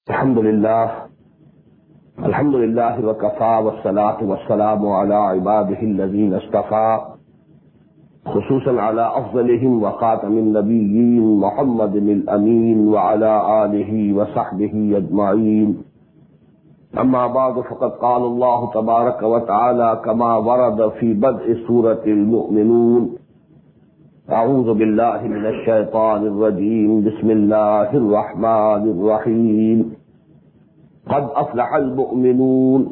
الحمد لله وكفى والصلاة والسلام على عباده الذين اصطفى خصوصا على أفضلهم وخاتم النبيين محمد الأمين وعلى آله وصحبه أجمعين. أما بعد فقد قال الله تبارك وتعالى كما ورد في بدء سورة المؤمنون: أعوذ بالله من الشيطان الرجيم بسم الله الرحمن الرحيم. قد أفلح المؤمنون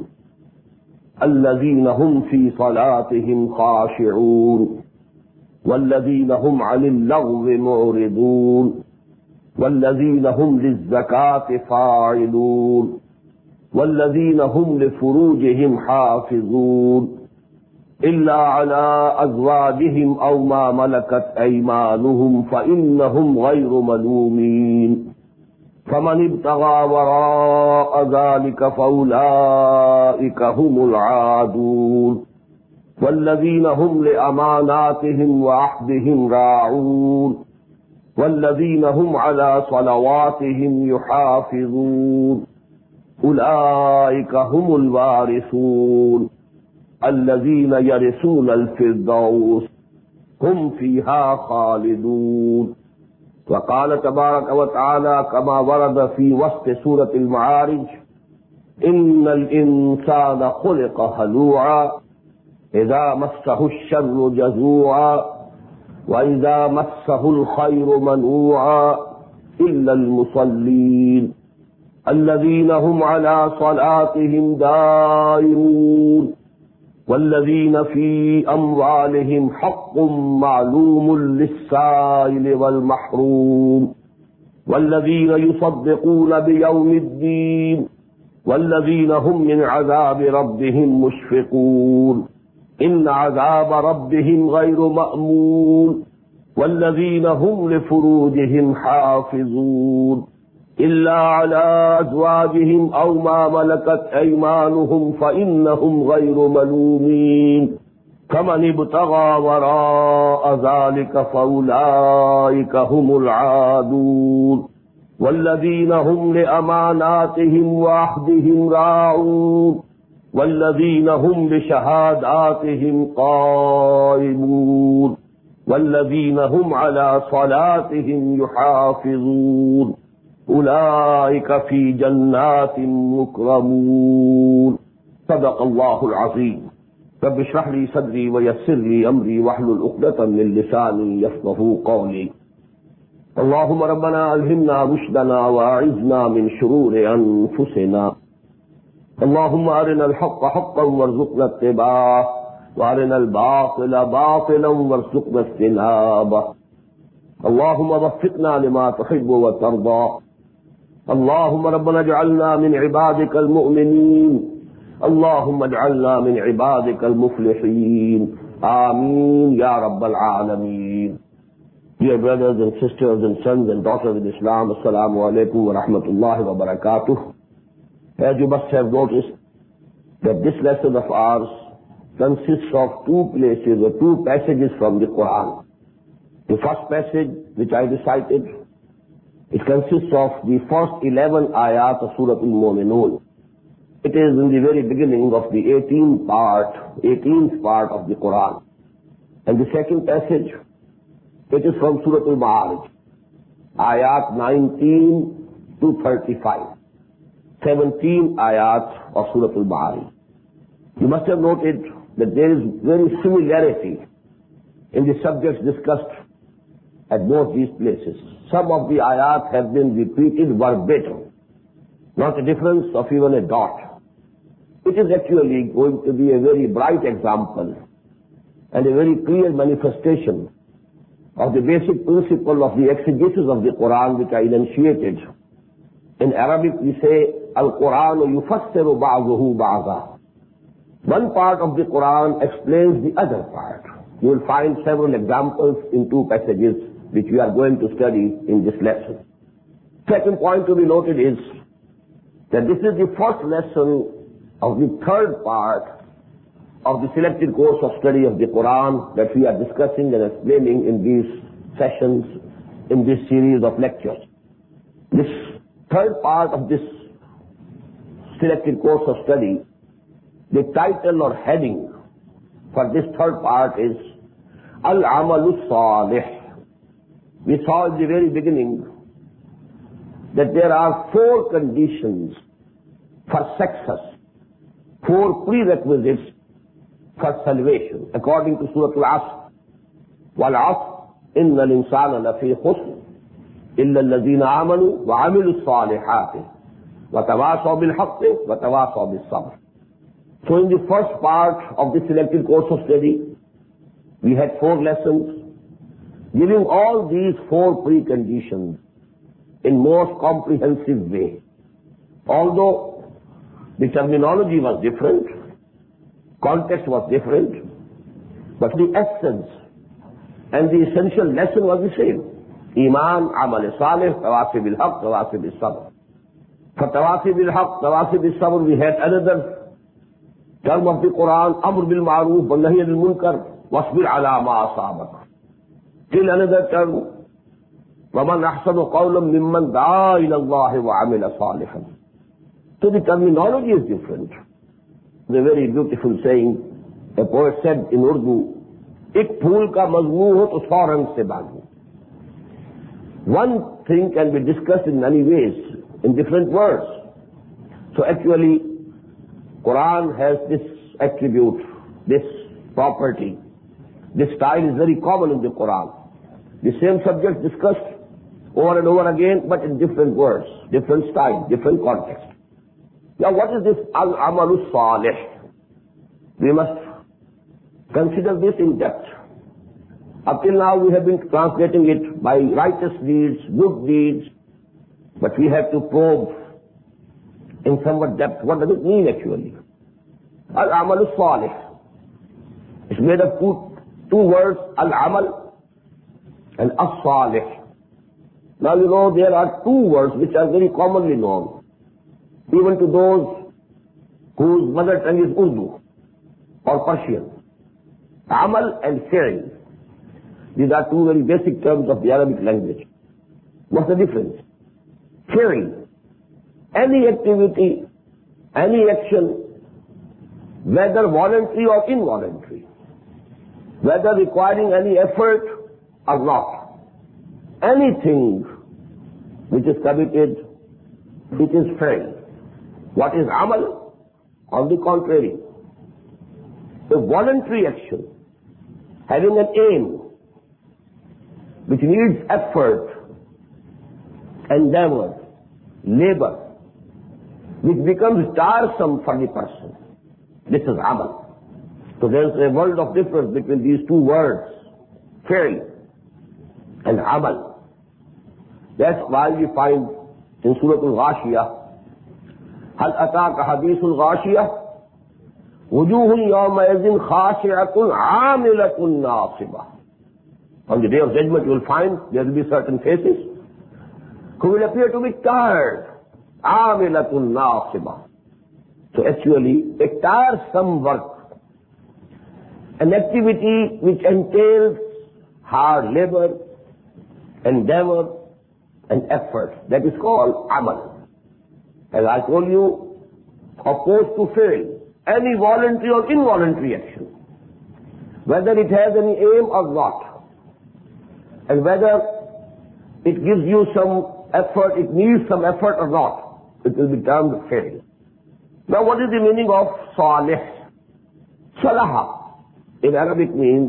الذين هم في صلاتهم خاشعون والذين هم عن اللغو معرضون والذين هم للزكاة فاعلون والذين هم لفروجهم حافظون إلا على أزواجهم أو ما ملكت أيمانهم فإنهم غير ملومين فمن ابتغى وراء ذلك فأولئك هم العادون والذين هم لأماناتهم وعهدهم راعون والذين هم على صلواتهم يحافظون أولئك هم الوارثون الذين يرثون الفردوس هم فيها خالدون. وقال تبارك وتعالى كما ورد في وسط سورة المعارج: إن الإنسان خلق هلوعا إذا مسه الشر جزوعا وإذا مسه الخير منوعا إلا المصلين الذين هم على صلاتهم دائمون والذين في أموالهم حق معلوم للسائل والمحروم والذين يصدقون بيوم الدين والذين هم من عذاب ربهم مشفقون إن عذاب ربهم غير مأمون والذين هم لفروجهم حافظون إلا على أزواجهم أو ما ملكت أيمانهم فإنهم غير ملومين فمن ابتغى وراء ذلك فأولئك هم العادون والذين هم لأماناتهم وعهدهم راعون والذين هم بشهاداتهم قائمون والذين هم على صلاتهم يحافظون أولئك في جنات مكرمون. صدق الله العظيم. رب اشرح لي صدري ويسر لي أمري واحلل عقدة من لساني يفقهوا قولي. اللهم ربنا ألهمنا رشدنا وأعذنا من شرور أنفسنا. اللهم أرنا الحق حقا وارزقنا اتباعه وأرنا الباطل باطلا وارزقنا اجتنابه. اللهم وفقنا لما تحب وترضى. اللهم ربنا اجعلنا من عبادك المؤمنين. اللهم اجعلنا من عبادك المفلحين. آمين يا رب العالمين. Dear brothers and sisters and sons and daughters in Islam, Assalamu alaikum wa rahmatullahi wa barakatuh. As you must have noticed that this lesson of ours consists of two places or two passages from the Quran. The first passage which I recited, it consists of the first 11 ayat of Surah Al-Mu'minun. It is in the very beginning of the 18th part of the Quran. And the second passage, it is from Surah Al-Ma'arij, ayat 19 to 35. 17 ayat of Surah Al-Ma'arij. You must have noted that there is very similarity in the subjects discussed at both these places. Some of the ayat have been repeated verbatim, not a difference of even a dot. It is actually going to be a very bright example and a very clear manifestation of the basic principle of the exegesis of the Quran which I enunciated. In Arabic we say, Al-Quran yufassiru ba'duhu ba'da. One part of the Quran explains the other part. You will find several examples in two passages which we are going to study in this lesson. Second point to be noted is that this is the first lesson of the third part of the selected course of study of the Quran that we are discussing and explaining in these sessions, in this series of lectures. This third part of this selected course of study, the title or heading for this third part is Al-Amalu Salih. We saw at the very beginning that there are 4 conditions for success, 4 prerequisites for salvation, according to Surah Al-Asr. وَالْعَصْرِ إِنَّ الْإِنسَانَ لَفِي خُسْرٍ إِلَّا الَّذِينَ آمَنُوا وَعَمِلُوا الصَّالِحَاتِ وَتَوَاصَوْا بِالْحَقِّ وَتَوَاصَوْا بِالصَّبْرِ. So in the first part of the selected course of study, we had 4 lessons, giving all these 4 preconditions in most comprehensive way. Although the terminology was different, context was different, but the essence and the essential lesson was the same. Iman, amal salih, tawasi bil haq, tawasi bil sabr. For tawasi bil haq, tawasi bil sabr, we had another term of the Quran, amr bil ma'roof, wa nahy anil munkar, wasbir ala ma asabak. Till another term, وَمَنْ أَحْسَنُ قَوْلًا مِمَّنْ دَعَا إِلَى اللَّهِ وَعَمِلَ صَالِحًا. So the terminology is different. The very beautiful saying, a poet said in Urdu, एक फूल का मजमू हो तो 100 रंग से बांधो. One thing can be discussed in many ways, in different words. So actually, Quran has this attribute, this property. This style is very common in the Quran. The same subject discussed over and over again, but in different words, different style, different context. Now what is this Al-Amalu Salih? We must consider this in depth. Up till now we have been translating it by righteous deeds, good deeds, but we have to probe in somewhat depth. What does it mean actually? Al-Amalu Salih. It's made of two words, Al-Amal and As-Salih. Now you know there are 2 words which are very commonly known, even to those whose mother tongue is Urdu or Persian. Amal and Fi'l. These are 2 very basic terms of the Arabic language. What's the difference? Fi'l, any activity, any action, whether voluntary or involuntary, whether requiring any effort or not, anything which is committed, it is fi'l. What is amal? On the contrary, a voluntary action having an aim which needs effort, endeavor, labor, which becomes tiresome for the person. This is amal. So there is a world of difference between these 2 words, fi'l and amal. That's why we find in Surah Al-Ghashiyah, هل أتاك حديث الغاشية وجوه يومئذ خاشعة عاملة ناصبة. On the day of judgment you will find there will be certain faces who will appear to be tired. عاملة ناصبة. So actually a tiresome work, an activity which entails hard labor, endeavor and effort, that is called amal. As I told you, opposed to fi'l, any voluntary or involuntary action, whether it has any aim or not, and whether it gives you some effort, it needs some effort or not, it will be termed fi'l. Now what is the meaning of salih? Salaha in Arabic means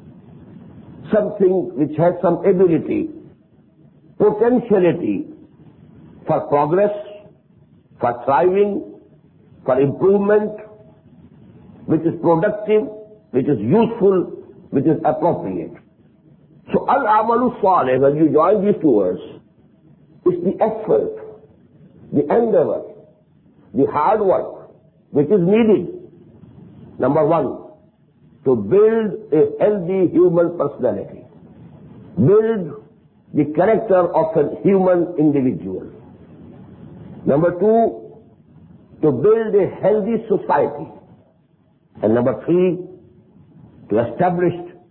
something which has some ability, potentiality for progress, for thriving, for improvement, which is productive, which is useful, which is appropriate. So Al-Amalu Salih, when you join these 2 words, is the effort, the endeavor, the hard work which is needed. Number 1, to build a healthy human personality, build the character of a human individual. Number 2, to build a healthy society. And number 3, to establish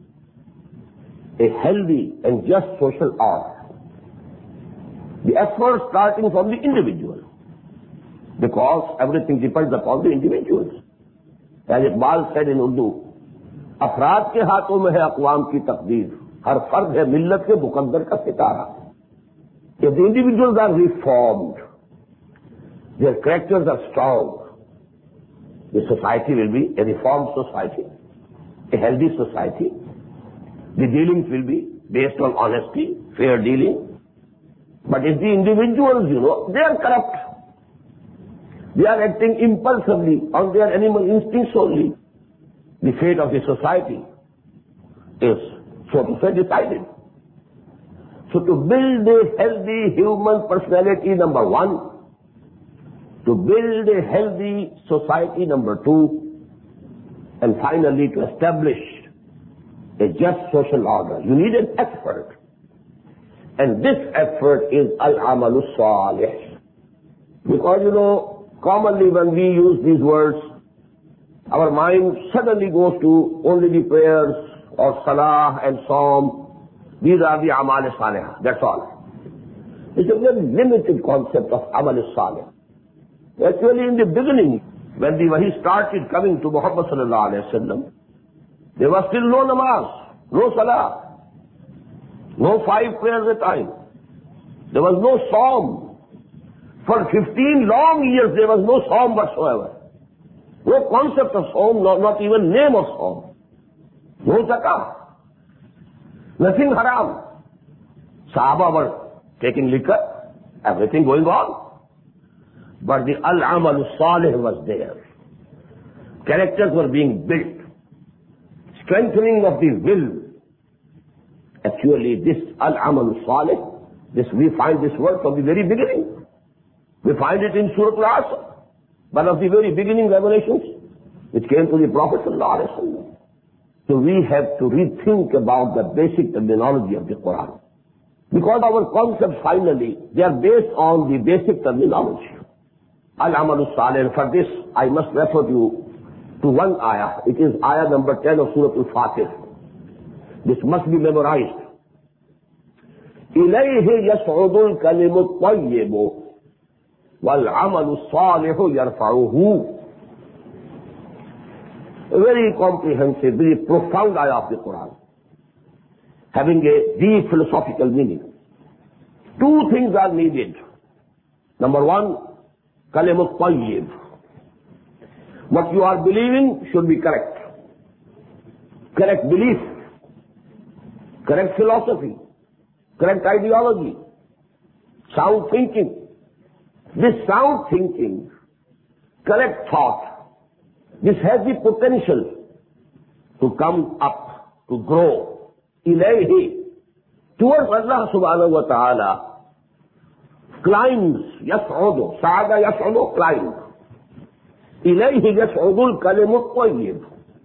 a healthy and just social order. The effort starting from the individual. The because everything depends upon the individuals. As Iqbal said in Urdu, अफराद के हाथों में है अक़वाम की तकदीर, हर फर्द है मिल्लत के मुकद्दर का सितारा. If the individuals are reformed, their characters are strong, the society will be a reformed society, a healthy society. The dealings will be based on honesty, fair dealing. But if the individuals, they are corrupt, they are acting impulsively on their animal instincts only, the fate of the society is, so to say, decided. So to build a healthy human personality, number one, to build a healthy society, number two, and finally to establish a just social order, you need an effort. And this effort is al-amalu salih. Because, commonly when we use these words, our mind suddenly goes to only the prayers or salah and psalm. These are the amal salih. That's all. It's a very limited concept of amal salih. Actually, in the beginning, when the wahi started coming to Muhammad sallallahu alaihi wasallam, there was still no namaz, no salah, no 5 prayers a time. There was no psalm. For 15 long years, there was no psalm whatsoever. No concept of psalm, not even name of psalm. No zakah. Nothing haram. Sahaba were taking liquor, everything going on. But the al-amal salih was there. Characters were being built. Strengthening of the will. Actually, this al-amal salih, we find this word from the very beginning. We find it in Surah Al-Asr, one of the very beginning revelations which came to the Prophet sallallahu alaihi wasallam. So we have to rethink about the basic terminology of the Quran. Because our concepts finally, they are based on the basic terminology. Al-Amal Salih. For this, I must refer you to one ayah. It is ayah number 10 of Surah Al-Fatih. This must be memorized. إِلَيْهِ يَسْعُدُ الْكَلِمُ الطَّيِّبُ وَالْعَمَلُ الصَّالِحُ يَرْفَعُهُ. A very comprehensive, very profound ayah of the Quran, having a deep philosophical meaning. 2 things are needed. Number 1, kalimat tayyib. What you are believing should be correct. Correct belief, correct philosophy, correct ideology, sound thinking. This sound thinking, correct thought, this has the potential to come up, to grow, ilayhi, towards Allah subhanahu wa ta'ala, climbs, yas'udu, sa'ada yas'udu, climb. Ilayhi yas'udu al-kalimu tayyib.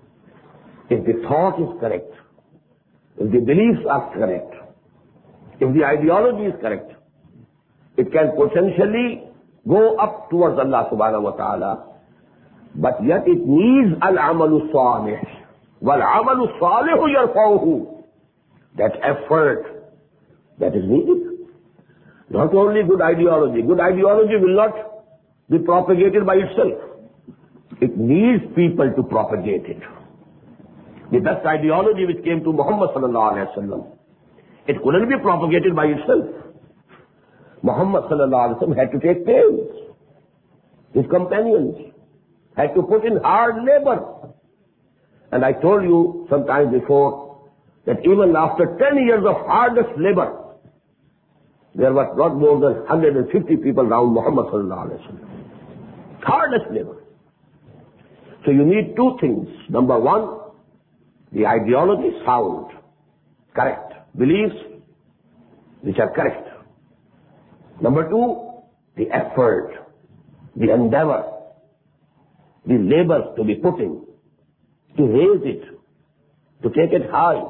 If the thought is correct, if the beliefs are correct, if the ideology is correct, it can potentially go up towards Allah subhanahu wa ta'ala. But yet it needs al-amalu salih. Wal-amalu salihu yarfa'uhu. That effort that is needed. Not only good ideology. Good ideology will not be propagated by itself. It needs people to propagate it. The best ideology which came to Muhammad sallallahu alaihi wasallam, it couldn't be propagated by itself. Muhammad sallallahu alaihi wasallam had to take pains. His companions had to put in hard labor. And I told you some time before that even after 10 years of hardest labor, there was not more than 150 people around Muhammad sallallahu alaihi wasallam. Hardest labor. So you need 2 things. Number 1, the ideology sound, correct. Beliefs which are correct. Number 2, the effort, the endeavor, the labor to be put in, to raise it, to take it high.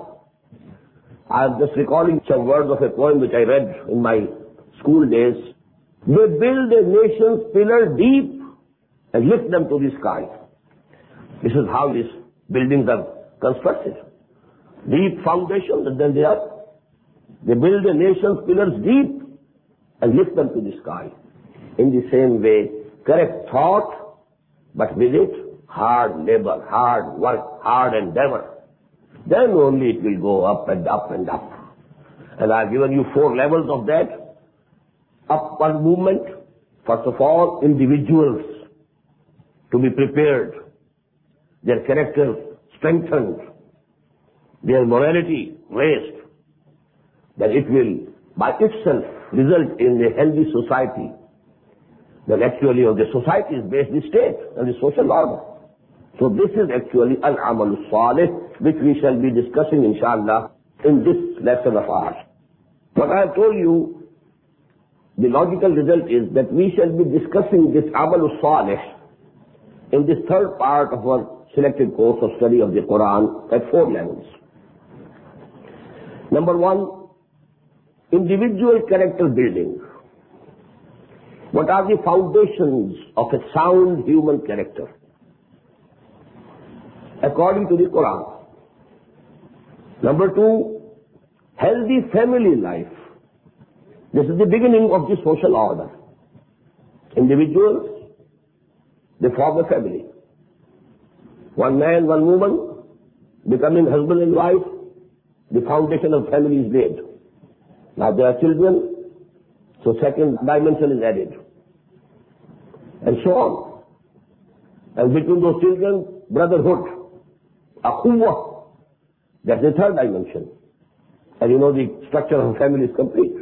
I am just recalling some words of a poem which I read in my school days. They build a nation's pillar deep and lift them to the sky. This is how these buildings are constructed. Deep foundations, and then they build a nation's pillars deep and lift them to the sky. In the same way, correct thought, but with it, hard labor, hard work, hard endeavor. Then only it will go up and up and up. And I've given you 4 levels of that. Upward movement, first of all, individuals to be prepared, their character strengthened, their morality raised, then it will by itself result in a healthy society. Then actually the society is based on the state and the social order. So this is actually al-amal salih, which we shall be discussing inshallah in this lesson of ours. But I have told you, the logical result is that we shall be discussing this amal salih in this third part of our selected course of study of the Quran at 4 levels. Number 1, individual character building. What are the foundations of a sound human character? According to the Quran. Number 2, healthy family life. This is the beginning of the social order. Individuals, they form a family. One man, one woman, becoming husband and wife, the foundation of family is laid. Now there are children, so second dimension is added. And so on. And between those children, brotherhood, akhuwah, that's the third dimension. And you know the structure of a family is complete.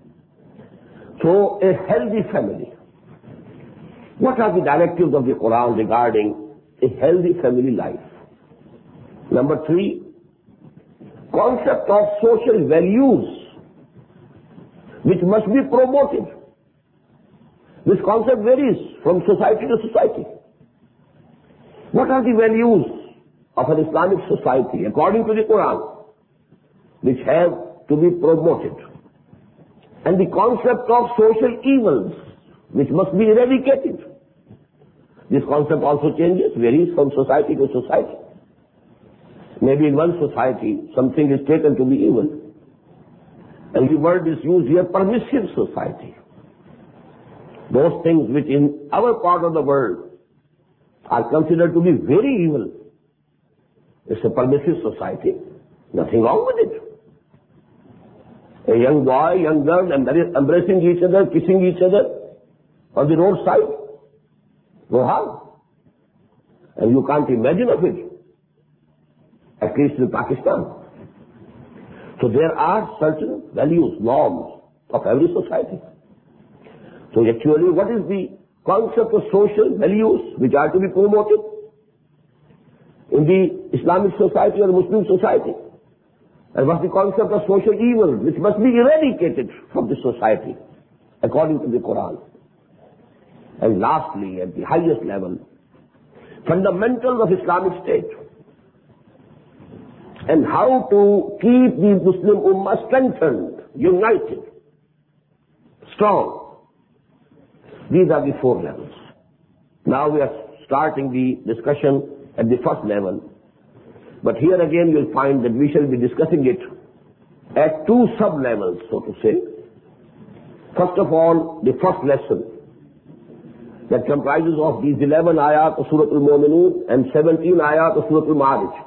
So a healthy family. What are the directives of the Quran regarding a healthy family life? Number 3, concept of social values which must be promoted. This concept varies from society to society. What are the values of an Islamic society according to the Quran which have to be promoted? And the concept of social evils which must be eradicated. This concept also changes, varies from society to society. Maybe in one society something is taken to be evil, and the word is used here, permissive society. Those things which in our part of the world are considered to be very evil, it's a permissive society. Nothing wrong with it. A young boy, young girl embracing each other, kissing each other on the roadside, no harm. And you can't imagine of it, at least in Pakistan. So there are certain values, norms of every society. So actually, what is the concept of social values which are to be promoted in the Islamic society or Muslim society? And what's the concept of social evil which must be eradicated from the society according to the Quran? And lastly, at the highest level, fundamentals of Islamic State and how to keep the Muslim Ummah strengthened, united, strong. These are the 4 levels. Now we are starting the discussion at the first level. But here again you'll find that we shall be discussing it at 2 sub-levels, so to say. First of all, the first lesson that comprises of these 11 ayat of Surah Al-Mu'minun and 17 ayat of Surah Al-Ma'arij.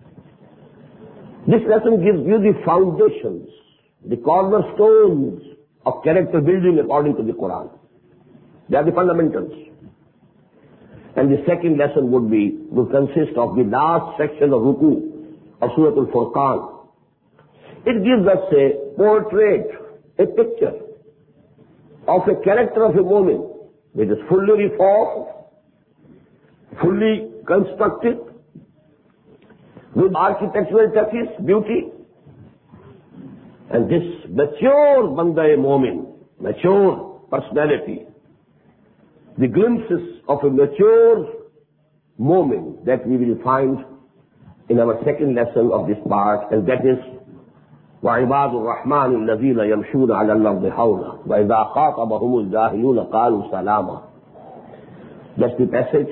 This lesson gives you the foundations, the cornerstones of character building according to the Quran. They are the fundamentals. And the second lesson would consist of the last section of Ruku of Surah Al-Furqan. It gives us a portrait, a picture of a character of a mu'min which is fully reformed, fully constructed, with architectural touches, beauty. And this mature banda-e-mu'min, mature personality, the glimpses of a mature mu'min that we will find in our second lesson of this part, and that is وَعِبَادُ الرَّحْمَنِ الَّذِينَ يَمْشُونَ عَلَى الْأَرْضِ هَوْنًا وَإِذَا خَاطَبَهُمُ الْجَاهِلُونَ قَالُوا سَلَامًا. That's the passage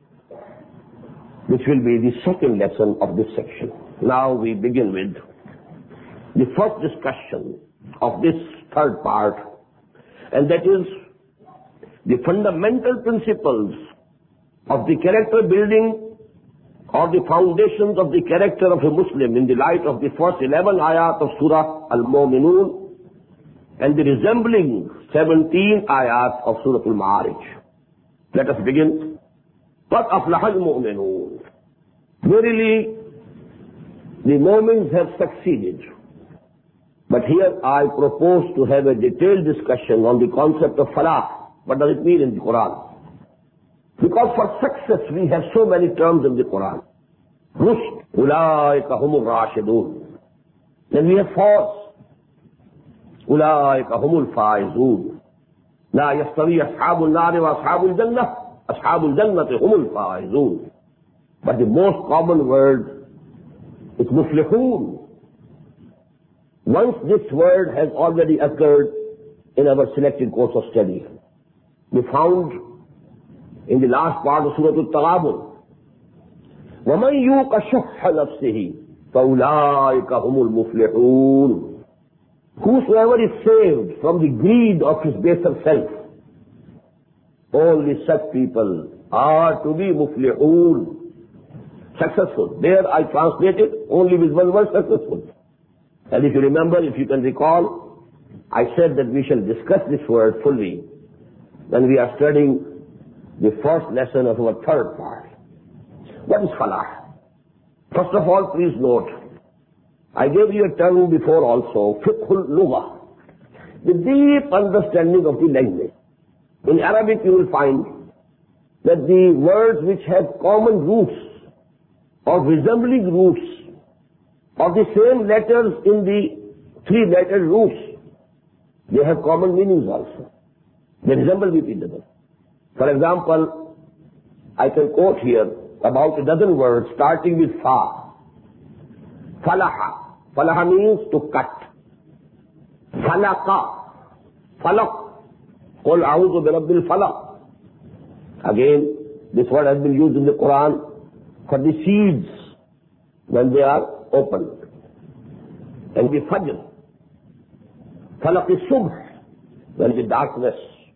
which will be the second lesson of this section. Now we begin with the first discussion of this third part, and that is the fundamental principles of the character building or the foundations of the character of a Muslim in the light of the first 11 ayat of Surah Al-Mu'minun and the resembling 17 ayat of Surah Al-Ma'arij. Let us begin. قَدْ أَفْلَحَ الْمُؤْمِنُونَ. Verily, the Mu'mins have succeeded. But here I propose to have a detailed discussion on the concept of falah. What does it mean in the Quran? Because for success we have so many terms in the Quran. Rushd, ulaika humul rashidun. Then we have force, ulaika humul faizun. La yastawi ashabul nari wa ashabul jannati humul faizun. But the most common word is muflihun. Once this word has already occurred in our selected course of study, we found in the last part of Surah Al-Taghabun, وَمَنْ يُوقَ شُحَّ نَفْسِهِ فَأُولَٰئِكَ هُمُ الْمُفْلِحُونَ. Whosoever is saved from the greed of his baser self, only such people are to be muflihun, successful. There I translated only with one word, successful. And if you remember, if you can recall, I said that we shall discuss this word fully when we are studying the first lesson of our third part. What is falah? First of all, please note, I gave you a term before also, fiqhul lugha, the deep understanding of the language. In Arabic you will find that the words which have common roots or resembling roots or the same letters in the three-lettered roots, they have common meanings also. They resemble with each other. For example, I can quote here about a dozen words starting with fa. Falaha. Falaha means to cut. Falaqa. Falaq. Qul a'udhu bi rabbil falaq. Again, this word has been used in the Quran for the seeds when they are opened. And the fajr. Falaq is-subh, when the darkness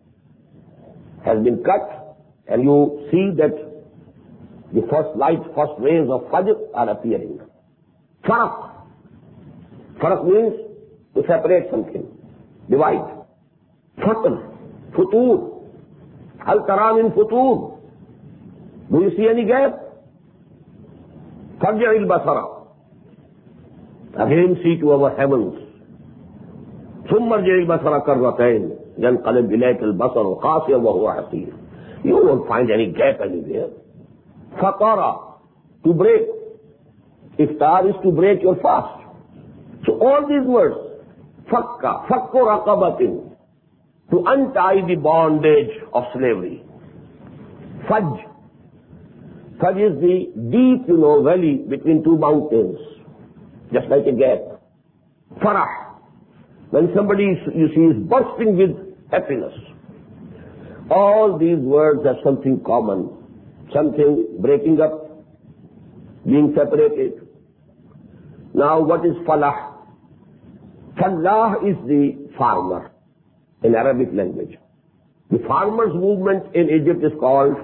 has been cut and you see that the first light, first rays of fajr are appearing. Faraq. Faraq means to separate something, divide. Fatr. Futur. Hal tara min futur. Do you see any gap? Farji'il basara. Again see to our heavens. ثم ارجع البصر كرتين ينقلب إليك البصر خاسئا وهو حسير. You won't find any gap anywhere. Fatara, to break. Iftar is to break your fast. So all these words, fakka, fakku raqabatin, to untie the bondage of slavery. Fajj. Fajj is the deep, valley between two mountains, just like a gap. Farah. When somebody you see is bursting with happiness. All these words have something common. Something breaking up, being separated. Now what is falah? Falah is the farmer in Arabic language. The farmers' movement in Egypt is called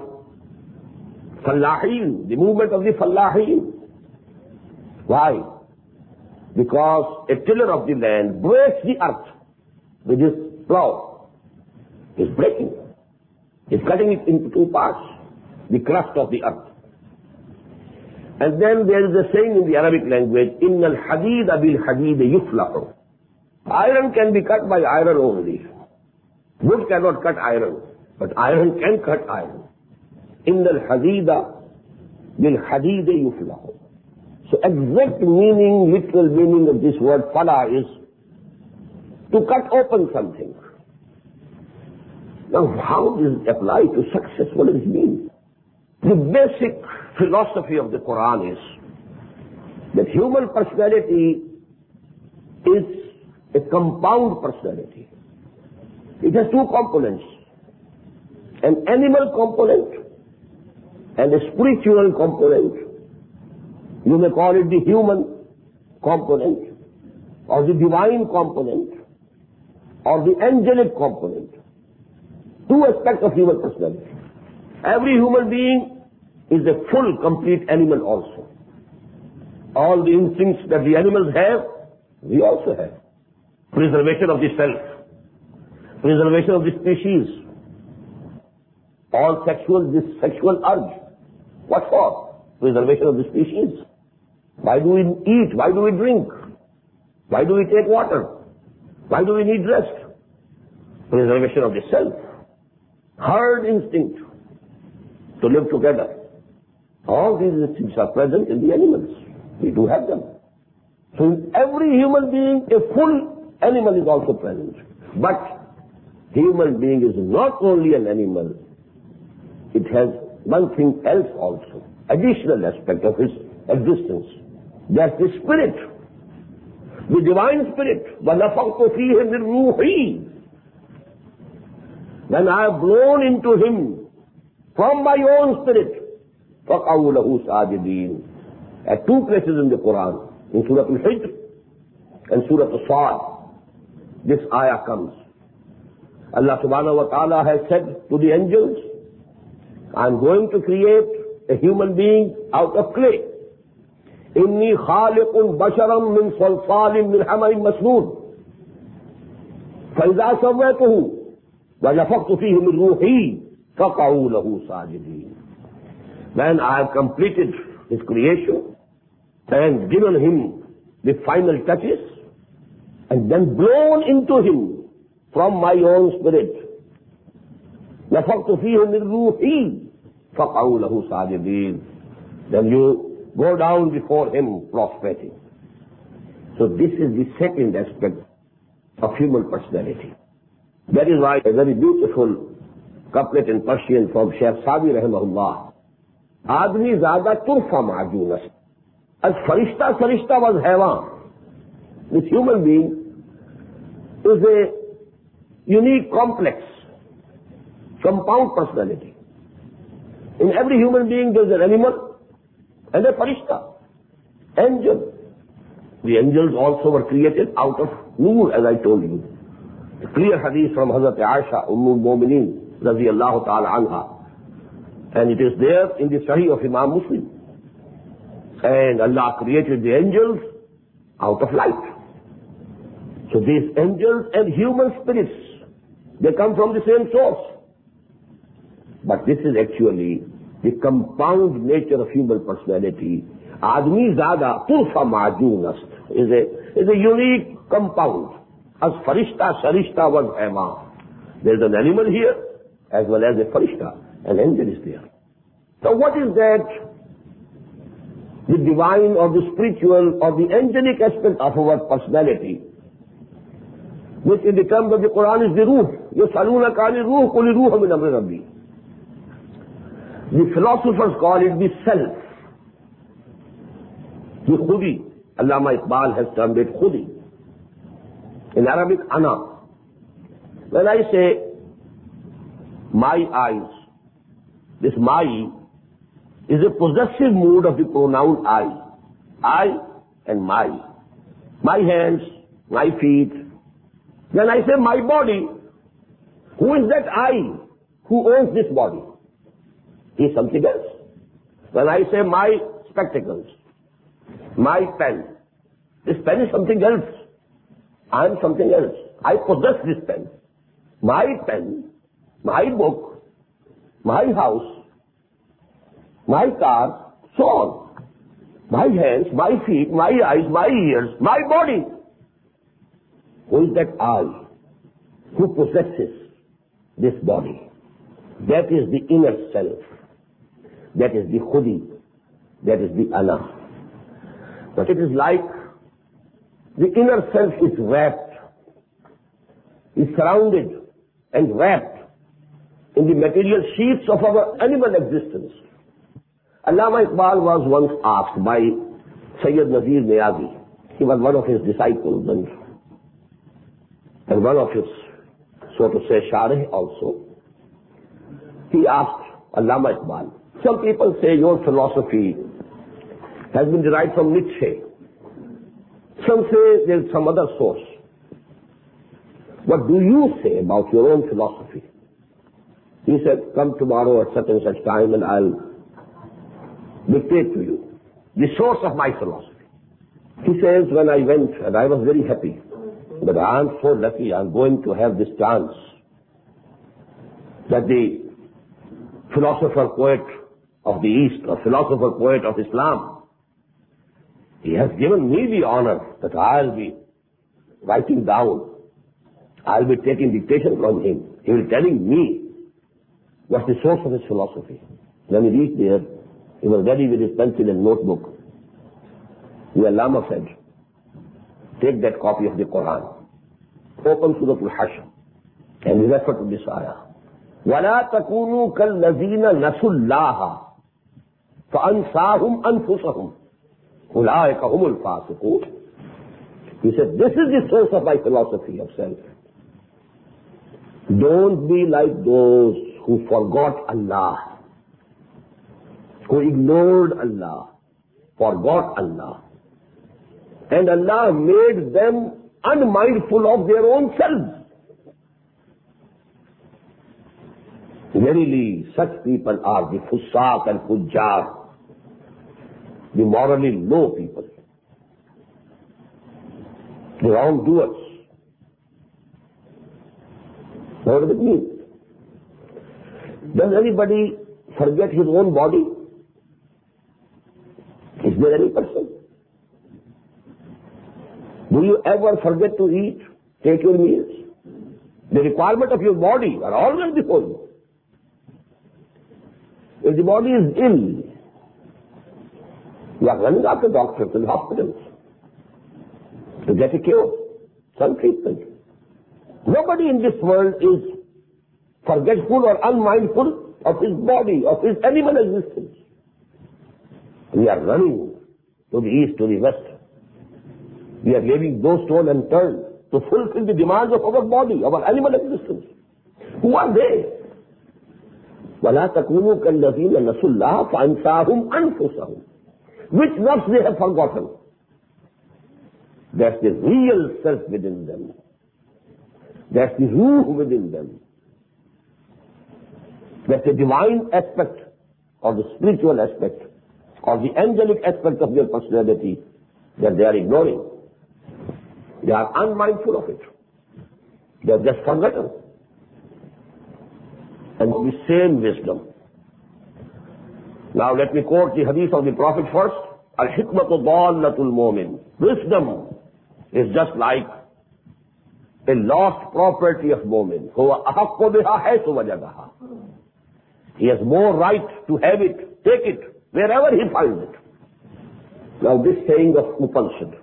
fallahin, the movement of the fallahin. Why? Because a tiller of the land breaks the earth with his plow. He's breaking. He's cutting it into two parts, the crust of the earth. And then there is a saying in the Arabic language, إِنَّ الْحَدِيدَ بِالْحَدِيدِ يُفْلَحُ. Iron can be cut by iron only. Wood cannot cut iron, but iron can cut iron. إِنَّ الْحَدِيدَ بِالْحَدِيدِ يُفْلَحُ. So exact meaning, literal meaning of this word falah is to cut open something. Now how does it apply to success? What does it mean? The basic philosophy of the Quran is that human personality is a compound personality. It has two components, an animal component and a spiritual component. You may call it the human component, or the divine component, or the angelic component. two aspects of human personality. Every human being is a full, complete animal also. All the instincts that the animals have, we also have. Preservation of the self, preservation of the species, all this sexual urge. What for? Preservation of the species. Why do we eat? Why do we drink? Why do we take water? Why do we need rest? Preservation of the self. Herd instinct to live together. All these instincts are present in the animals. We do have them. So in every human being, a full animal is also present. But human being is not only an animal, it has one thing else also, additional aspect of its existence. That's the spirit, the divine spirit. وَنَفَخْتُ فِيهِ مِنْ رُوحِي. When I have blown into him from my own spirit, فَقَعُوا لَهُ سَاجِدِينَ. At two places in the Quran, in Surah Al-Hijr and Surah Al-Sad, this ayah comes. Allah subhanahu wa ta'ala has said to the angels, I'm going to create a human being out of clay. إِنِّي خَالِقٌ بَشَرًا مِّن صَلْصَالٍ مِّنْ حَمَإٍ مَسْنُونٍ فَإِذَا سَوَّيْتُهُ وَنَفَخْتُ فِيهِ مِنْ رُوحِي فَقَعُوا لَهُ سَاجِدِينَ. When I have completed his creation and given him the final touches and then blown into him from my own spirit, نَفَخْتُ فِيهِ مِنْ رُوحِي فَقَعُوا لَهُ سَاجِدِينَ. Then you go down before him prostrating. So this is the second aspect of human personality. That is why a very beautiful couplet in Persian from Shaykh Sabi rahimahullah, Admi zada turfa ma'junas. As farishta was haywan. This human being is a unique, complex, compound personality. In every human being there is an animal and a farishta, angel. The angels also were created out of nur, as I told you. A clear hadith from Hazrat Aisha, al-Mu'minin, radiyallahu ta'ala anha. And it is there in the Sahih of Imam Muslim. And Allah created the angels out of light. So these angels and human spirits, they come from the same source. But this is actually the compound nature of human personality. Admi zada turfa ma'junast is a unique compound. As farishta, sarishta was haywan. There is an animal here as well as a farishta. An angel is there. So what is that? The divine or the spiritual or the angelic aspect of our personality, which in the terms of the Quran is the ruh. يَسْأَلُونَكَ عَنِ الرُّوحِ قُلِ الرُّوحُ مِنْ أَمْرِ رَبِّي. The philosophers call it the self. The khudi. Allama Iqbal has termed it khudi. In Arabic, ana. When I say my eyes, this my is a possessive mood of the pronoun I and my. My hands, my feet. When I say my body, who is that I who owns this body? He is something else. When I say my spectacles, my pen, this pen is something else. I am something else. I possess this pen. My pen, my book, my house, my car, so on. My hands, my feet, my eyes, my ears, my body. Who is that I who possesses this body? That is the inner self. That is the khudi. That is the ana. But it is like the inner self is wrapped, is surrounded and wrapped in the material sheets of our animal existence. Allama Iqbal was once asked by Sayyid Nazir Niyazi. He was one of his disciples and one of his, so to say, sharih also. He asked Allama Iqbal, some people say your philosophy has been derived from Nietzsche. Some say there is some other source. What do you say about your own philosophy? He said, come tomorrow at such and such time and I'll dictate to you the source of my philosophy. He says, when I went, and I was very happy, but I am so lucky, I'm going to have this chance that the philosopher poet of the East, or philosopher poet of Islam, he has given me the honor that I'll be writing down, I'll be taking dictation from him. He will be telling me what's the source of his philosophy. When he reached there, he was ready with his pencil and notebook. The Allama said, take that copy of the Quran, open Surah Al-Hashr, and he referred to this ayah. وَلَا تَكُونُوا كَالَّذِينَ نَسُوا اللَّهَ فَأَنْسَاهُمْ أَنفُسَهُمْ أُولَٰئِكَ هُمُ الْفَاسِقُونَ. He said, this is the source of my philosophy of self. Don't be like those who forgot Allah, who ignored Allah, forgot Allah. And Allah made them unmindful of their own selves. Verily, such people are the fusaq and fujjar, the morally low people, the wrongdoers. What does it mean? Does anybody forget his own body? Is there any person? Do you ever forget to eat, take your meals? The requirement of your body are always before you. If the body is ill, you are running after doctors and hospitals to get a cure, some treatment. Nobody in this world is forgetful or unmindful of his body, of his animal existence. We are running to the east, to the west. We are leaving those stone and turn to fulfill the demands of our body, our animal existence. Who are they? وَلَا تَكُونُوا كَالَّذِينَ نَسُوا اللَّهَ فَأَنْسَاهُمْ أَنفُسَهُمْ. Which nafs they have forgotten? That's the real self within them. That's the ruh within them. That's the divine aspect, or the spiritual aspect, or the angelic aspect of their personality that they are ignoring. They are unmindful of it. They have just forgotten. And the same wisdom. Now let me quote the hadith of the Prophet first. Al-hikmatu dallatul mu'min. Wisdom is just like a lost property of mu'min. Huwa ahaqqu biha haythu wajadaha. He has more right to have it, take it, wherever he finds it. Now this saying of Upanishad.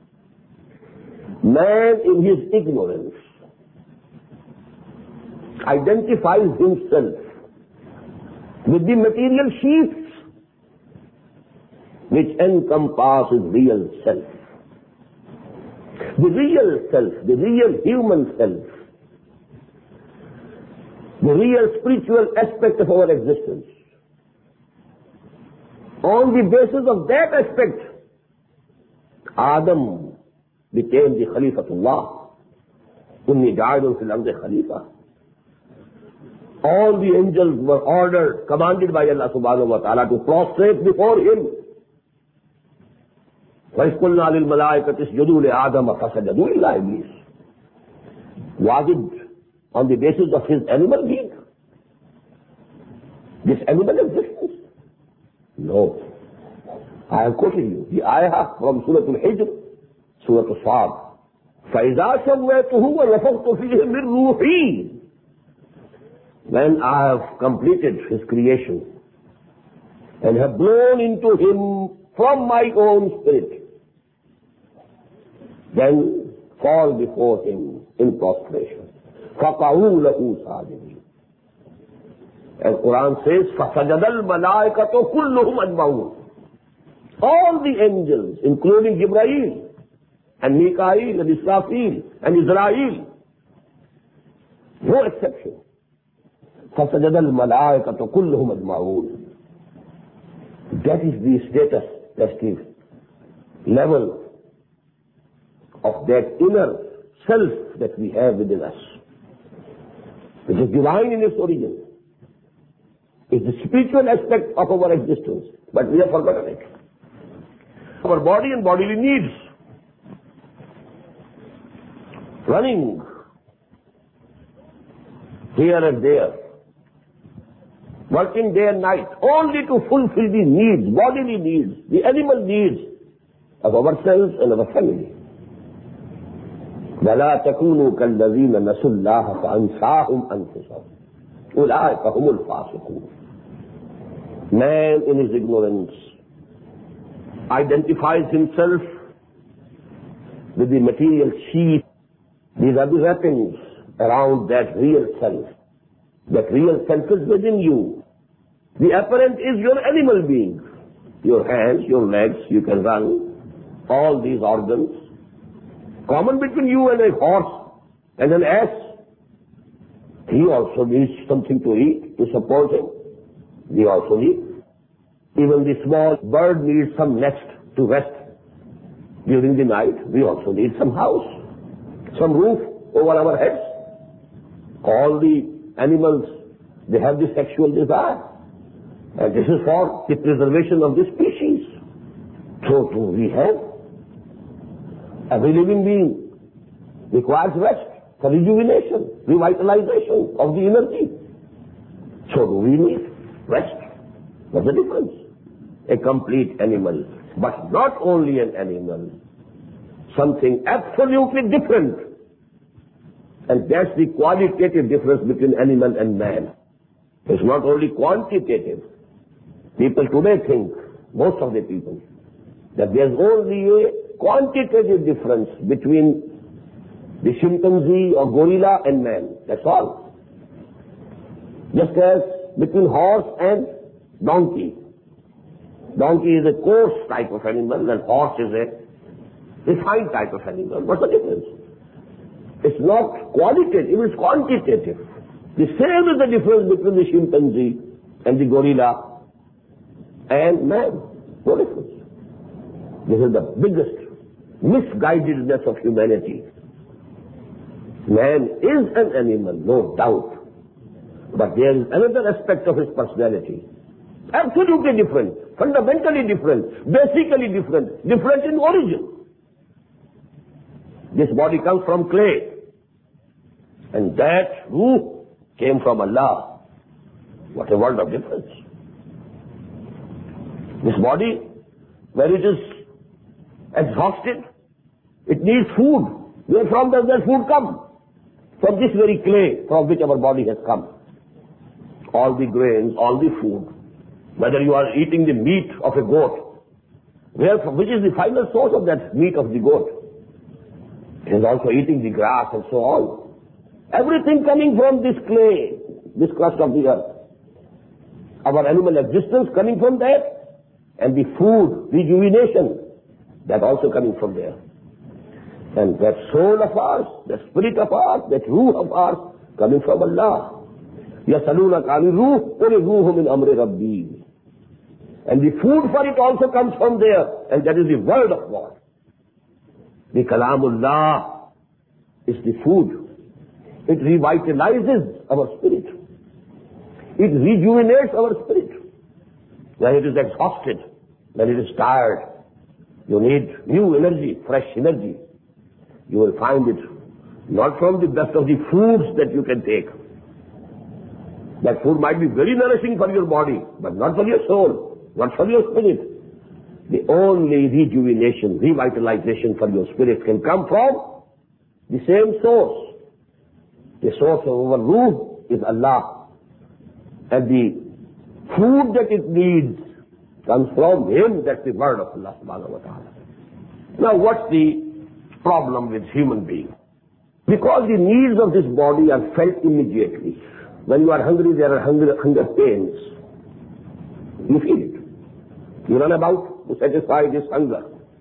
Man in his ignorance identifies himself with the material sheaths which encompasses real self. The real self, the real human self, the real spiritual aspect of our existence. On the basis of that aspect, Adam became the Khalifatullah. Inni ja'ilun fil ardi Khalifa. All the angels were ordered, commanded by Allah subhanahu wa ta'ala to prostrate before him. وَإِذْ قُلْنَا لِلْمَلَائِكَةِ اسْجُدُوا لِآدَمَ فَسَجَدُوا إِلَّا إِبْلِيسَ. Was it on the basis of his animal being? This animal existence? No. I have quoted you the ayah from Surah Al-Hijr, Surah Al-Sad. فَإِذَا سَوَّيْتُهُ وَنَفَخْتُ فِيهِ مِنْ رُوحِي. When I have completed his creation and have blown into him from my own spirit, then fall before him in prostration. فَقَعُوا لَهُ سَاجِدِينَ. And Quran says, فَسَجَدَ الْمَلَائِكَةُ كُلُّهُمْ أَجْمَعُونَ. All the angels, including Jibreel and Mikael and Israfil and Israel, no exception. فَسَجَدَ الْمَلَائِكَةُ كُلُّهُمْ أَجْمَعُونَ. That is the status, that's the level of that inner self that we have within us. It is divine in its origin. It's the spiritual aspect of our existence, but we have forgotten it. Our body and bodily needs. Running here and there, working day and night, only to fulfill the needs, bodily needs, the animal needs of ourselves and our family. وَلَا تَكُونُوا كَالَّذِينَ نَسُوا اللَّهَ فَأَنْسَاهُمْ أَنفُسَهُمْ أُولَٰئِكَ هُمُ الْفَاسِقُونَ. Man in his ignorance identifies himself with the material sheath. These are the weapons around that real self. That real self is within you. The apparent is your animal being. Your hands, your legs, you can run. All these organs. Common between you and a horse and an ass. He also needs something to eat, to support him. We also need. Even the small bird needs some nest to rest during the night. We also need some house, some roof over our heads. All the animals, they have the sexual desire. And this is for the preservation of the species. So too we have. Every living being requires rest for rejuvenation, revitalization of the energy. So do we need rest. What's the difference? A complete animal, but not only an animal, something absolutely different. And that's the qualitative difference between animal and man. It's not only quantitative. People today think, most of the people, that there's only a quantitative difference between the chimpanzee or gorilla and man. That's all. Just as between horse and donkey. Donkey is a coarse type of animal and horse is a refined type of animal. What's the difference? It's not qualitative, it's quantitative. The same is the difference between the chimpanzee and the gorilla and man. No difference. This is the biggest misguidedness of humanity. Man is an animal, no doubt. But there is another aspect of his personality. Absolutely different, fundamentally different, basically different, different in origin. This body comes from clay. And that ruh came from Allah. What a world of difference. This body, when it is exhausted, it needs food. Where from does that food come? From this very clay from which our body has come. All the grains, all the food. Whether you are eating the meat of a goat, which is the final source of that meat of the goat. It is also eating the grass and so on. Everything coming from this clay, this crust of the earth. Our animal existence coming from that, and the food, rejuvenation, that also coming from there. And that soul of ours, that spirit of ours, that ruh of ours, coming from Allah. يَسَلُونَكَ عَنِ الرُّوحِ قُلِ الرُّوحُ مِنْ أَمْرِ رَبِّي. And the food for it also comes from there, and that is the word of God. The Kalamullah is the food. It revitalizes our spirit. It rejuvenates our spirit. When it is exhausted, when it is tired, you need new energy, fresh energy. You will find it not from the best of the foods that you can take. That food might be very nourishing for your body, but not for your soul, not for your spirit. The only rejuvenation, revitalization for your spirit can come from the same source. The source of our ruh is Allah. And the food that it needs comes from Him. That's the word of Allah subhanahu wa ta'ala. Now what's the problem with human being? Because the needs of this body are felt immediately. When you are hungry, there are hunger pains. You feel it. You run about to satisfy this hunger.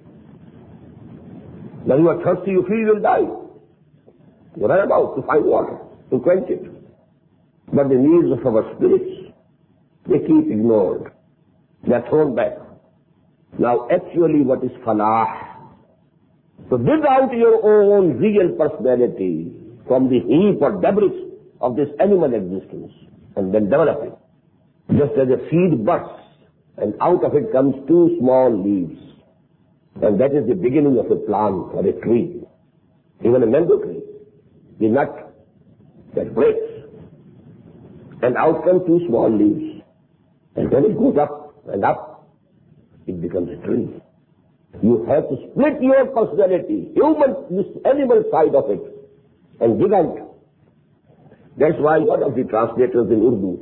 When you are thirsty, you feel you will die. You run about to find water, to quench it. But the needs of our spirits, they keep ignored. They are thrown back. Now actually what is falah? So dig out your own real personality from the heap or debris of this animal existence and then develop it. Just as a seed bursts, and out of it comes two small leaves. And that is the beginning of a plant or a tree. Even a mango tree. The nut that breaks. And out come two small leaves. And then it goes up and up. It becomes a tree. You have to split your personality, this animal side of it, and dig out. That's why one of the translators in Urdu,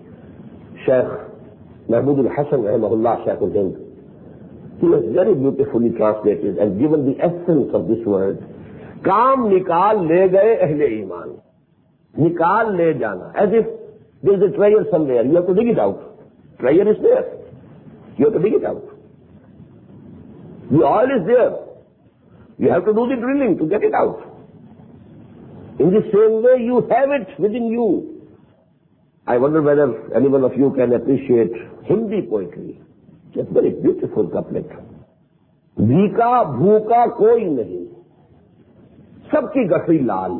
Shaykh Mahmud al-Hasan rahimahullah, Shaykh al-Hind, he was very beautifully translated and given the essence of this word. Kaam nikal le gaye ahle iman. Nikal le jana. As if there is a treasure somewhere. You have to dig it out. Treasure is there. You have to dig it out. The oil is there. You have to do the drilling to get it out. In the same way, you have it within you. I wonder whether any one of you can appreciate Hindi poetry. It's a very beautiful couplet. Bhika भूखा कोई नहीं, सबकी गठरी लाल,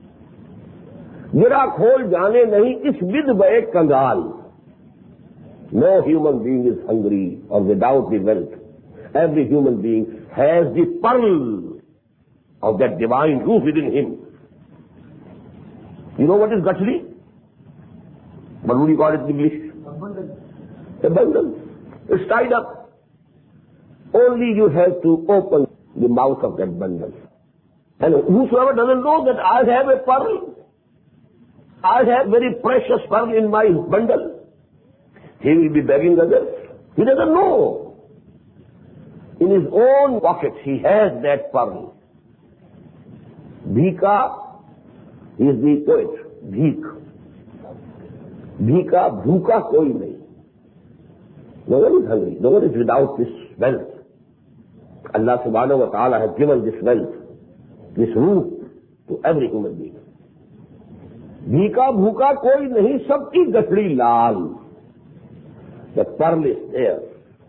गिरा खोल जाने नहीं इस विद बे कंगाल. No human being is hungry or without the wealth. Every human being has the pearl of that divine truth within him. You know what is gachli? What would you call it in English? Abundance. Abundance. It's tied up. Only you have to open the mouth of that bundle. And whosoever doesn't know that I have a pearl, I have very precious pearl in my bundle, he will be begging others. He doesn't know. In his own pocket, he has that pearl. Bhika is the poet. Bhik. Bhika, bhuka koi nahi. No one is hungry. No one is without this wealth. Allah subhanahu wa ta'ala has given this wealth, this roof to every human being. Bhika, bhuka koi nahi, sabki gachdi lal. The pearl is there.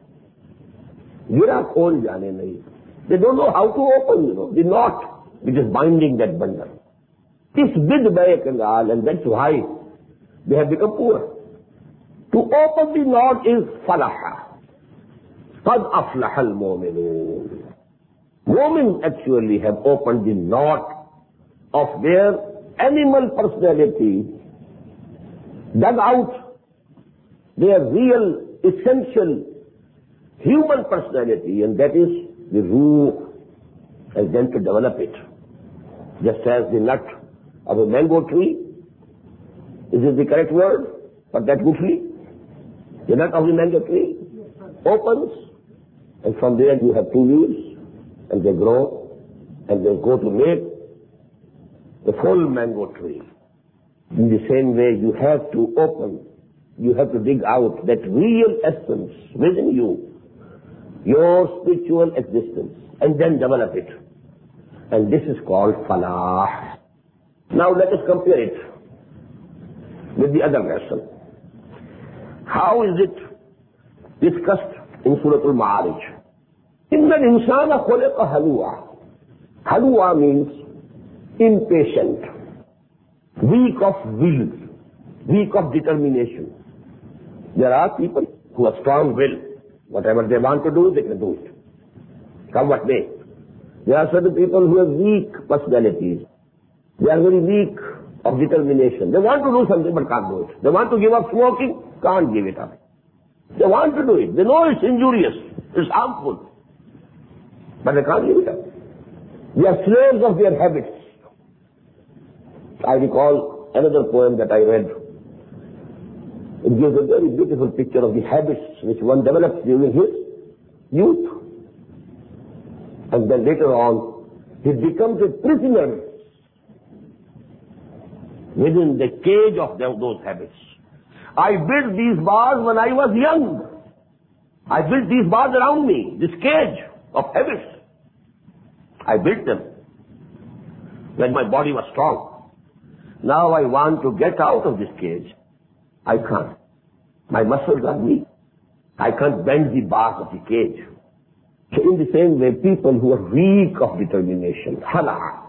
Gira khol jane nahi. They don't know how to open, the knot which is binding that bundle. This bid by kangal, and that's why they have become poor. To open the knot is falaha. Qad aflaha al-mu'minun. Mu'min actually have opened the knot of their animal personality, dug out their real, essential human personality, and that is the ruh, and then to develop it. Just as the nut of a mango tree, is it the correct word for that tree? The nut of the mango tree opens, and from there you have two leaves, and they grow, and they go to make the full mango tree. In the same way, you have to open, you have to dig out that real essence within you, your spiritual existence, and then develop it. And this is called falah. Now let us compare it with the other version. How is it discussed in Surah Al-Ma'arij? Inna al-insana khuliqa halwa. Halwa means impatient, weak of will, weak of determination. There are people who have strong will. Whatever they want to do, they can do it. Come what may. There are certain people who have weak personalities. They are very weak of determination. They want to do something but can't do it. They want to give up smoking, can't give it up. They want to do it. They know it's injurious, it's harmful, but they can't give it up. They are slaves of their habits. I recall another poem that I read. It gives a very beautiful picture of the habits which one develops during his youth. And then later on, he becomes a prisoner within the cage of those habits. I built these bars when I was young. I built these bars around me, this cage of habits. I built them when my body was strong. Now I want to get out of this cage. I can't. My muscles are weak. I can't bend the bars of the cage. So in the same way, people who are weak of determination, hala,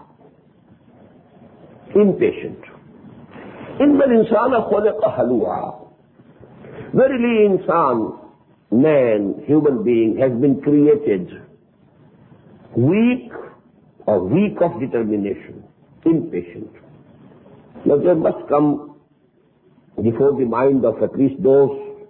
impatient. Inna al-insana khuliqa halwa. Verily, insan, man, human being, has been created weak or weak of determination, impatient. Now there must come before the mind of at least those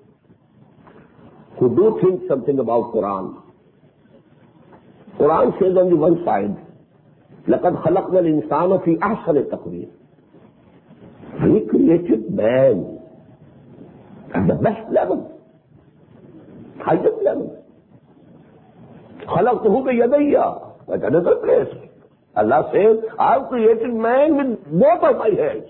who do think something about Quran. Quran says on the one side, لَقَدْ خَلَقْنَا الْإِنسَانَ فِي أَحْسَنِ تَقْوِيمٍ. We created man at the best level, highest level. خَلَقْتُهُ بِيَدَيَّ. At another place, Allah says, I have created man with both of my hands.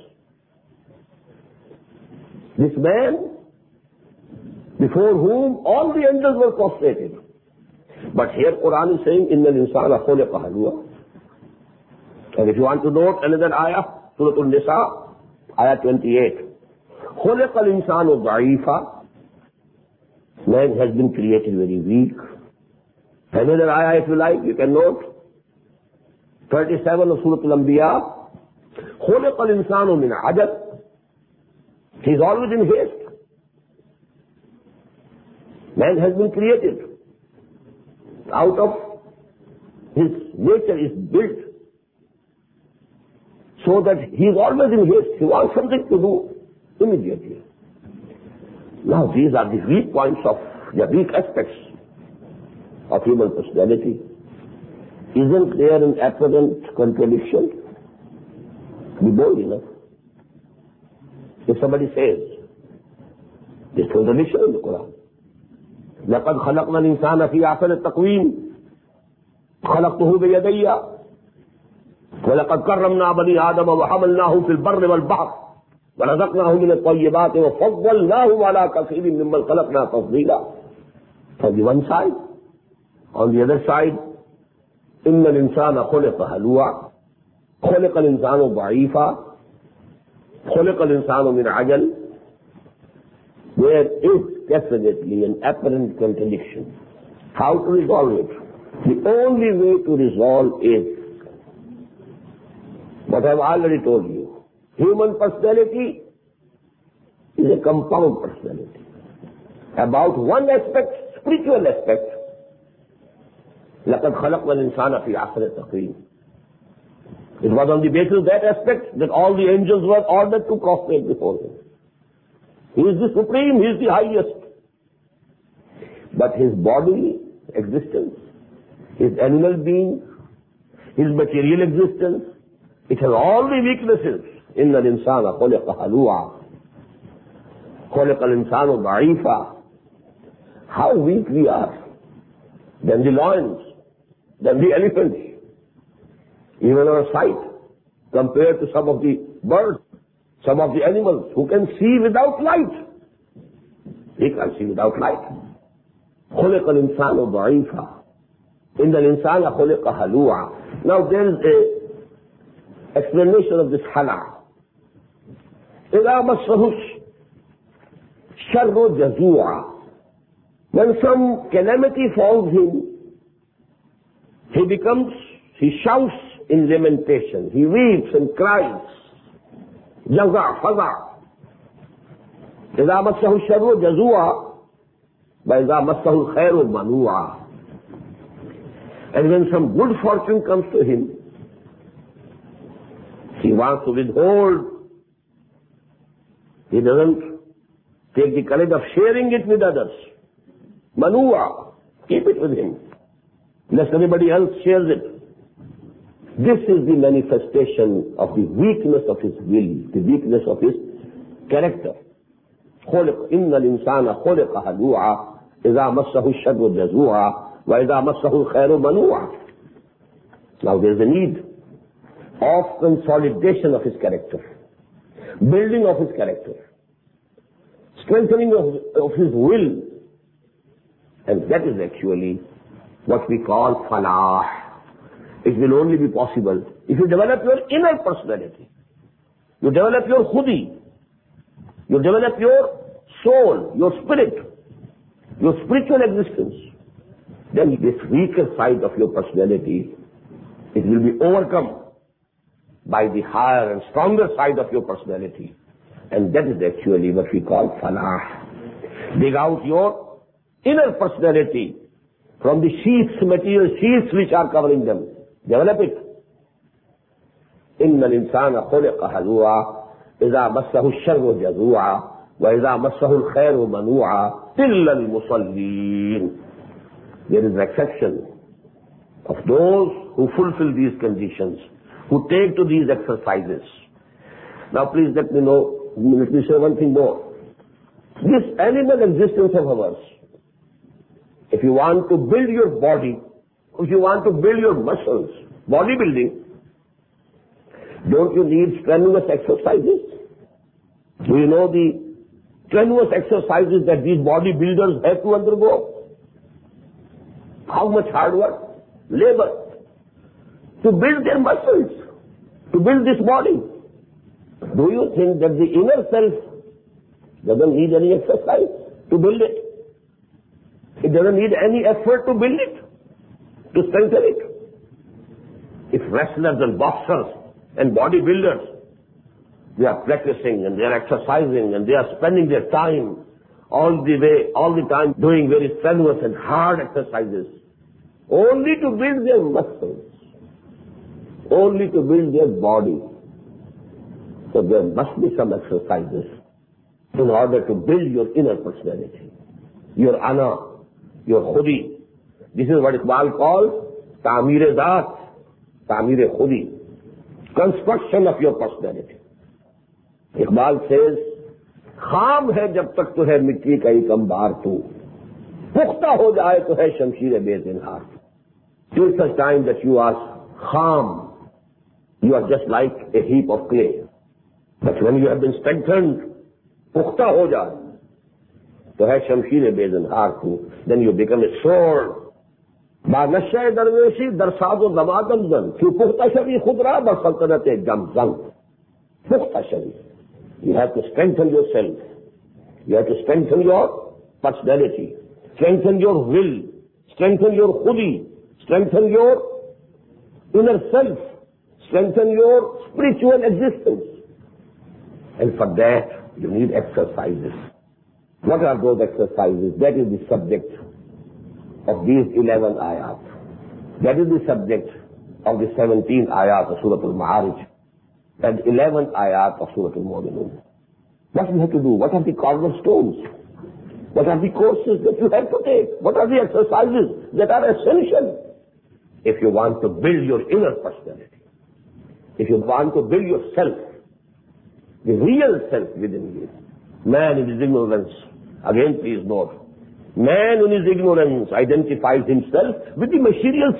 This man, before whom all the angels were prostrated. But here Quran is saying, إِنَّ الْإِنسَانَ خُلِقَ هَلُوًا. And if you want to note another ayah, Surah An-Nisa, ayah 28. خُلِقَ الْإِنسَانُ ضَعِيفًا. Man has been created very weak. Another ayah, if you like, you can note. 37 of Surah Al-Anbiya. خُلِقَ الْإِنسَانُ مِنْ عَجَلٍ. He is always in haste. Man has been created. Out of his nature is built so that he is always in haste. He wants something to do immediately. Now these are the weak points of the weak aspects of human personality. Isn't there an apparent contradiction? Be bold enough. If somebody says, there's contradiction in the Quran. لَقَدْ خَلَقْنَا الْإِنسَانَ فِي أَحْسَنِ التَّقْوِيمِ خَلَقْتُهُ بِيَدَيَّ وَلَقَدْ كَرَّمْنَا بَنِي آدَمَ وَحَمَلْنَاهُمْ فِي الْبَرِّ وَالْبَحْرِ وَرَزَقْنَاهُمْ مِنَ الطَّيِّبَاتِ وَفَضَّلْنَاهُمْ عَلَى كَثِيرٍ مِّمَّنْ خَلَقْنَا تَفْضِيلًا. On the one side, on the other side, إِنَّ الْإِنسَانَ خُلِقَ هَلُوعًا خُلِقَ الْإِنسَانُ ضَعِيفًا خُلِقَ الْإِنسَانُ مِنْ عَجَلٍ. There is definitely an apparent contradiction. How to resolve it? The only way to resolve is what I have already told you. Human personality is a compound personality. About one aspect, spiritual aspect, لَقَدْ خَلَقْنَا الْإِنسَانَ فِي أَحْسَنِ تَقْوِيمٍ. It was on the basis of that aspect that all the angels were ordered to prostrate before him. He is the supreme, he is the highest. But his bodily existence, his animal being, his material existence, it has all the weaknesses. إِنَّ الْإِنسَانَ خُلِقَ هَلُوعًا خُلِقَ الْإِنسَانُ ضَعِيفًا. How weak we are. Than the lions, than the elephants. Even our sight, compared to some of the birds, some of the animals who can see without light. He can see without light. خُلِقَ الْإِنسَانُ ضَعِيفًا إِنَّ الْإِنسَانَ خُلِقَ هَلُوعًا. Now there is a explanation of this hala. إِذَا مَسَّهُ الشَّرُّ جَزُوعًا. When some calamity falls him, he shouts in lamentation. He weeps and cries. Jaza, faza. إذا مسه الشر جزوعا وإذا مسه الخير منوعا. And when some good fortune comes to him, he wants to withhold. He doesn't take the courage of sharing it with others. Manua, keep it with him, lest anybody else shares it. This is the manifestation of the weakness of his will, the weakness of his character. إِنَّ الْإِنسَانَ خُلِقَ هَلُوعًا إِذَا مَسَّهُ الشَّرُّ جَزُوعًا وَإِذَا مَسَّهُ الْخَيْرُ مَنُوعًا. Now there is a need of consolidation of his character, building of his character, strengthening of his will. And that is actually what we call falah. It will only be possible if you develop your inner personality. You develop your khudi. You develop your soul, your spirit, your spiritual existence. Then this weaker side of your personality, it will be overcome by the higher and stronger side of your personality. And that is actually what we call falah. Dig out your inner personality from the sheaths, material sheaths which are covering them. Develop it. إن الإنسان خلق هلوعا إذا مسه الشر جزوعا وإذا مسه الخير منوعا إلا المصلين. There is an exception of those who fulfill these conditions, who take to these exercises. Now please let me say one thing more. This animal existence of ours, if you want to build your body, if you want to build your muscles, bodybuilding, don't you need strenuous exercises? Do you know the strenuous exercises that these bodybuilders have to undergo? How much hard work, labor, to build their muscles, to build this body. Do you think that the inner self doesn't need any exercise to build it? It doesn't need any effort to build it, to strengthen it. If wrestlers and boxers and bodybuilders, they are practicing and they are exercising and they are spending their time all the time doing very strenuous and hard exercises, only to build their muscles, only to build their body. So there must be some exercises in order to build your inner personality, your ana, your khudi. This is what Iqbal calls ta'mir-e-zaat, ta'mir-e-khudi, construction of your personality. Iqbal says, खाम है जब तक तो है मिट्टी का एक अंबार तू, पुख्ता हो जाए तो है शमशीर बेज़िन्हार. Till such time that you are kham, you are just like a heap of clay. But when you have been strengthened, पुख्ता हो जाए तो है शमशीर बेज़िन्हार तू, then you become a sword. बानशे दरवेशी दरसादो दमादम जन, क्यों पुख्ता शरीर खुद रहा बसल्तनत गम जंग. पुख्ता शरीर. You have to strengthen yourself. You have to strengthen your personality, strengthen your will, strengthen your khudi, strengthen your inner self, strengthen your spiritual existence. And for that, you need exercises. What are those exercises? That is the subject of these 11 ayat. That is the subject of the 17 ayat of Surah Al-Ma'arij and 11 ayat of Surah Al-Mu'minun. What we have to do? What are the cornerstones? What are the courses that you have to take? What are the exercises that are essential if you want to build your inner personality? If you want to build yourself, the real self within you. Man in his ignorance, again please note, man in his ignorance identifies himself with the material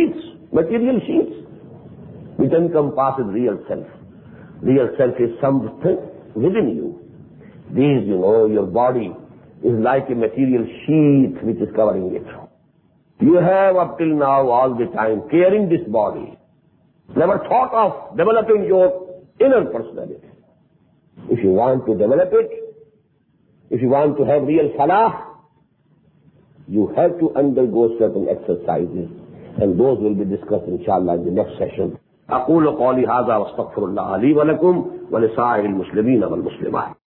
sheets, which encompasses real self. Real self is something within you. These, your body is like a material sheet which is covering it. You have up till now all the time carrying this body, never thought of developing your inner personality. If you want to develop it, if you want to have real salah, you have to undergo certain exercises, and those will be discussed inshallah in the next session. أقول قولي هذا واستغفر الله لي ولكم ولسائر المسلمين والمسلمات.